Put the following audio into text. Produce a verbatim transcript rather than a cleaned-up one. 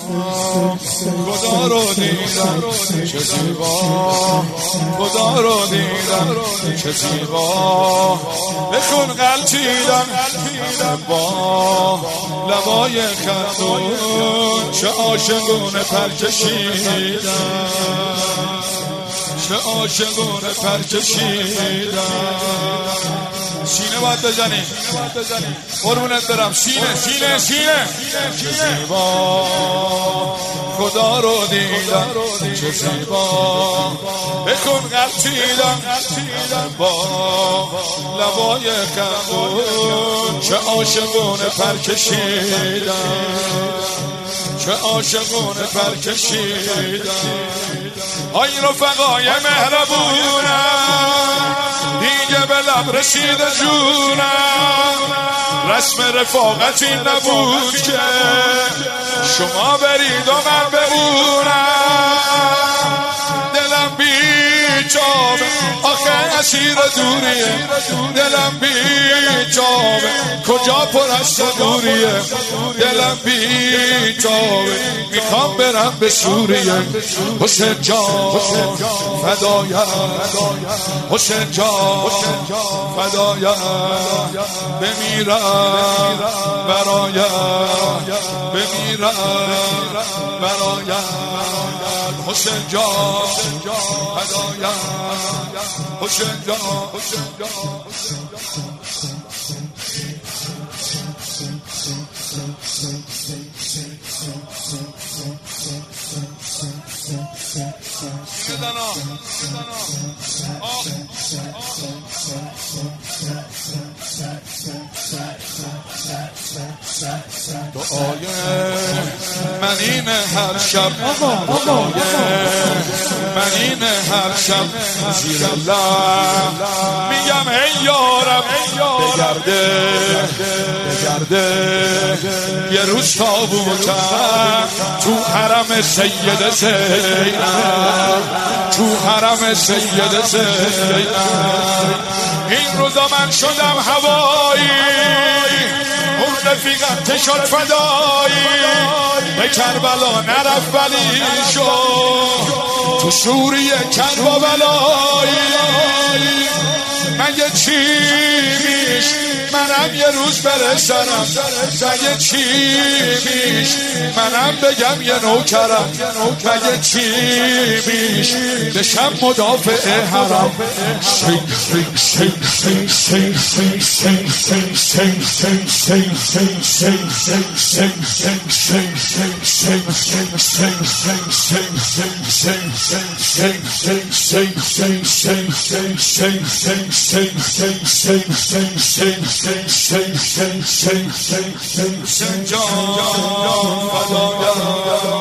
خدا رو دیدم چه زیبا، خدا رو دیدم چه زیبا، به خون غلطیدم با لبای خندون، چه عاشقونه پر کشیدم، چه عاشقونه پر کشیدم. سینه باید بزنی قربونت برم، سینه سینه سینه زیبا، خدا رو دیدم چه زیبا، بکن غلطیدم با لبای خندون، چه عاشقونه پر کشیدم، چه عاشقونه پر کشیدم. آی رفقای مهربونم دیگه به لب رسیده جونم، رسم رفاقتی نبود که شما برید و من بمونم، دلم بیچاره آخه اسیر دوریه، دلم بیچاره کجا پر از صبوریه، دلم بیچاره میخوام برم به سوریه. حسین جان فدایم، حسین جان فدایم، بمیرم برایم، بمیرم برایم. حسین جان فدایم، حسین جان، حسین جان. دعای من اینه هر شب، دعای من اینه هر شب، زیر لب میگم ای یارب بگرده بگرده یه روز تابوتم تو حرم سید زینب، تو حرم سید زینب. این روزا من شدم هوایی، اون رفیقم که شد فدایی، به کربلا نرفت ولی شد تو سوریه کربا بلایی. مگه چی میش منم یه روز برسنم، مگه چی میش منم بگم یه نوکرم، مگه چی میش بشم مدافع حرم. سین سین سین سین سین سین سین سین سین سین سین سین سین سین سین سین